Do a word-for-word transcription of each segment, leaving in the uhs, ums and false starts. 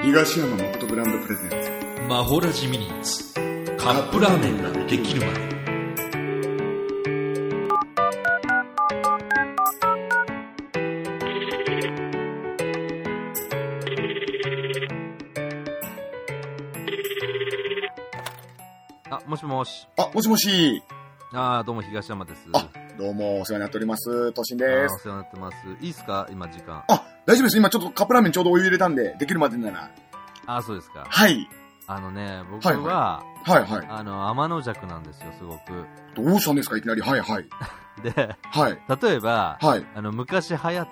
東山誠ブランドプレゼンツマホラジミニッツカップラーメンができるまで。あ、もしもし。 あ、もしもし。 あー、どうも東山です。 あ、どうもお世話になっております。としんです。 お世話になってます。いいっすか今時間。 あ、大丈夫です。今ちょっとカップラーメンちょうどお湯入れたんで、できるまでなら。 あ、そうですか。 はい。 あのね、僕は、 はいはい。はいはい、 あの、天の弱なんですよ、すごく。 どうしたんですかいきなり。はいはい。 で、 はい。 例えば、 はい。 あの、昔流行った、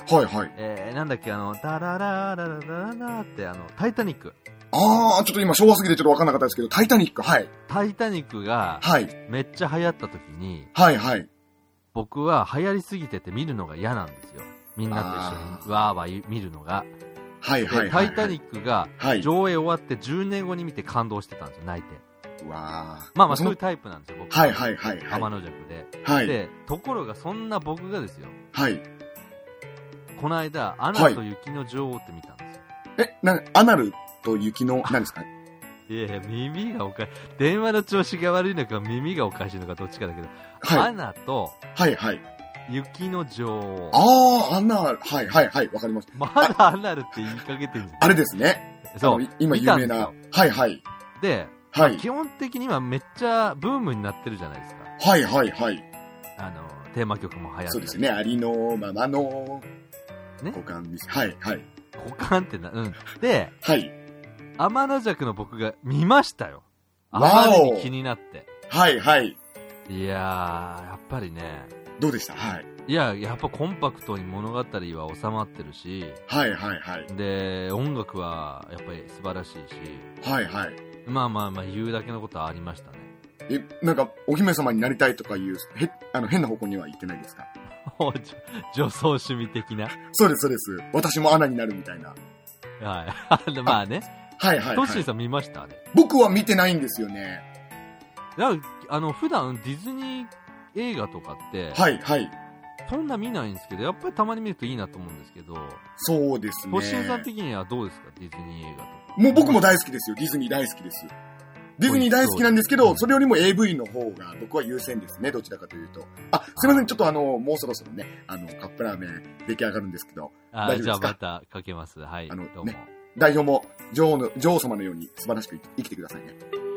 はいはい。 えー、なんだっけ、あの、ダラララララララって、あの、タイタニック。 あー、ちょっと今昭和すぎてちょっとわかんなかったですけど、タイタニック、はい。 タイタニックが、 はい。 めっちゃ流行った時に、 はいはい。 僕は流行りすぎてて見るのが嫌なんですよ。みんなと一緒にわーわー見るのが。 はいはいはい、はい。 タイタニックが上映終わってじゅうねんごに見て感動してたんですよ、泣いて。 うわー。 まあまあそういうタイプなんですよ、僕は。 はいはいはい、はい。 天の弱で。 はい。 で、ところがそんな僕がですよ。 はい。 この間、アナと雪の女王って見たんですよ。 はい、え、な、アナルと雪の、何ですかいやいや、耳がおかしい。電話の調子が悪いのか耳がおかしいのかどっちかだけど、はい、アナと、 はいはい。 雪の女王。 ああ、アナル。はいはいはい。わかりました。 まだアナルって言いかけてるんですよ。 あれですね。そう。今有名な。はいはい。 で、はい、基本的にはめっちゃブームになってるじゃないですか。 はいはいはい。 あの、テーマ曲も流行ってる。 そうですね。ありのままの。 ね。 股間見せ。はいはい。 股間ってな、うん。で、 はい。 天の弱の僕が見ましたよ。あまりに気になって。 はいはい。 いやー、やっぱりね。 どうでした？はい。 いや、やっぱコンパクトに物語は収まってるし。 はいはいはい。 で、音楽はやっぱり素晴らしいし。 はいはい。 まあまあまあ言うだけのことはありましたね。 え、なんか、お姫様になりたいとかいう、へ、あの、変な方向には言ってないですか？ 女装趣味的な。 そうです、そうです。私もアナになるみたいな。 はい。まあね。 はいはい、はい。 トッシーさん見ましたね。 僕は見てないんですよね。 あの、普段ディズニー映画とかって、 はいはい。 そんな見ないんですけど、やっぱりたまに見るといいなと思うんですけど。 そうですね。 トッシーさん的にはどうですか、ディズニー映画とか。 もう僕も大好きですよ。ディズニー大好きです。ディズニー大好きなんですけど、それよりも エーブイ の方が僕は優先ですね。どちらかというと。あ、すいません。ちょっとあの、もうそろそろね、あの、カップラーメン出来上がるんですけど。 あ、じゃあまたかけます。はい。 あの、 どうも。 ね、代表も女王の、女王様のように素晴らしく生きてくださいね。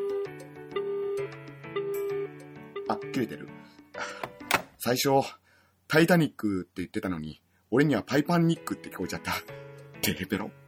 あ、切れてる。最初、タイタニックって言ってたのに、俺にはパイパンニックって聞こえちゃった。テレペロ。